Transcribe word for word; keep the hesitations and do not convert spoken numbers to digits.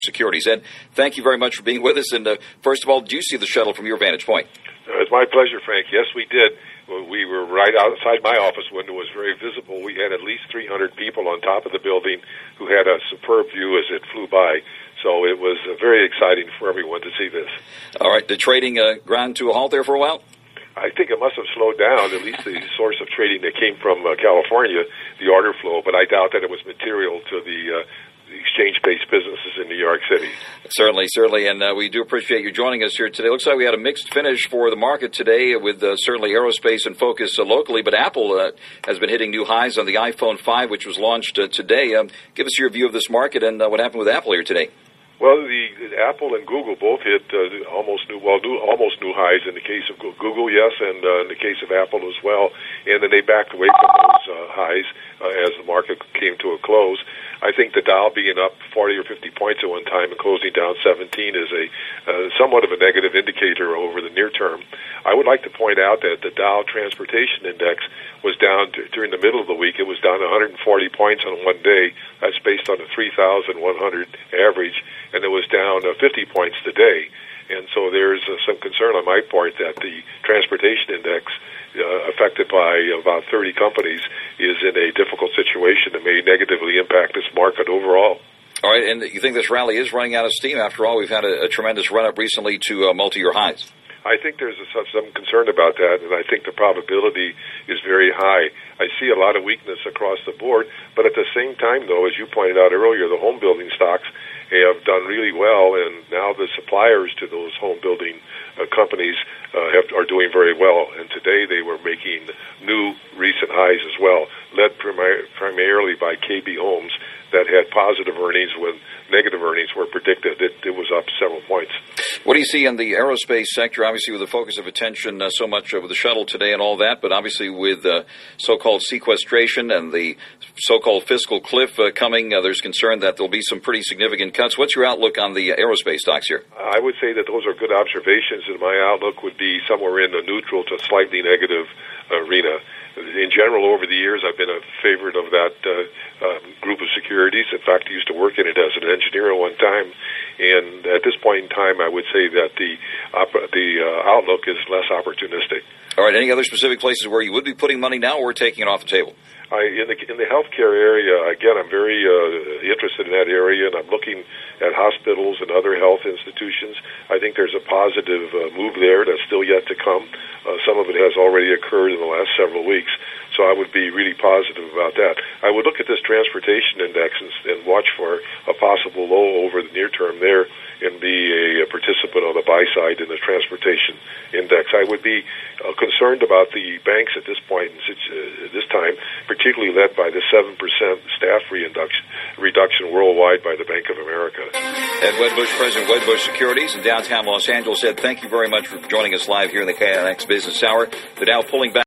Securities. Ed, thank you very much for being with us. And uh, first of all, do you see the shuttle from your vantage point? Uh, it's my pleasure, Frank. Yes, we did. We were right outside my office window. It was very visible. We had at least three hundred people on top of the building who had a superb view as it flew by. So it was uh, very exciting for everyone to see this. All right. The trading uh, ground to a halt there for a while? I think it must have slowed down, at least the source of trading that came from uh, California, the order flow. But I doubt that it was material to the uh, exchange-based businesses in New York City. Certainly, certainly, and uh, we do appreciate you joining us here today. Looks like we had a mixed finish for the market today with uh, certainly aerospace and focus uh, locally, but Apple uh, has been hitting new highs on the iPhone five, which was launched uh, today. Um, give us your view of this market and uh, what happened with Apple here today. Well, the, the Apple and Google both hit uh, almost new, well, new, almost new highs in the case of Google, yes, and uh, in the case of Apple as well. And then they backed away from those uh, highs uh, as the market came to a close. I think the Dow being up forty or fifty points at one time and closing down seventeen is a uh, somewhat of a negative indicator over the near term. I would like to point out that the Dow Transportation Index was down t- during the middle of the week. It was down one hundred forty points on one day. That's based on a three thousand one hundred average, and it was down uh, fifty points today. And so there's uh, some concern on my part that the transportation index, uh, affected by about thirty companies, is in a difficult situation that may negatively impact this market overall. All right, and you think this rally is running out of steam? After all, we've had a, a tremendous run-up recently to uh, multi-year highs. I think there's a, some concern about that, and I think the probability is very high. I see a lot of weakness across the board, but at the same time, though, as you pointed out earlier, the home building stocks have done really well, and now the suppliers to those home building uh, companies uh, have, are doing very well. And today they were making new recent highs as well, led primar- primarily by K B Homes that had positive earnings when negative earnings were predicted. It, it was up several points. What do you see in the aerospace sector, obviously with the focus of attention uh, so much over the shuttle today and all that, but obviously with uh, so-called sequestration and the so-called fiscal cliff uh, coming, uh, there's concern that there'll be some pretty significant cuts. What's your outlook on the uh, aerospace stocks here? I would say that those are good observations, and my outlook would be somewhere in the neutral to slightly negative arena. In general, over the years, I've been a favorite of that uh, uh, group of securities. In fact, I used to work in it as an engineer at one time. And at this point in time, I would say that the op- the uh, outlook is less opportunistic. All right. Any other specific places where you would be putting money now or taking it off the table? I, in the in the healthcare area, again, I'm very uh, interested in that area, and I'm looking at hospitals and other health institutions. I think there's a positive uh, move there that's still yet to come. Uh, some of it has already occurred in the last several weeks, so I would be really positive about that. I would look at this transportation index and, and watch for a possible low over the near term there and be a, a participant on the buy side in the transportation index. I would be uh, concerned about the banks at this point, uh, this time, particularly led by the seven percent staff reduction, reduction worldwide by the Bank of America. Ed Wedbush, President of Wedbush Securities in downtown Los Angeles, said thank you very much for joining us live here in the K N X Business Hour. The Dow pulling back.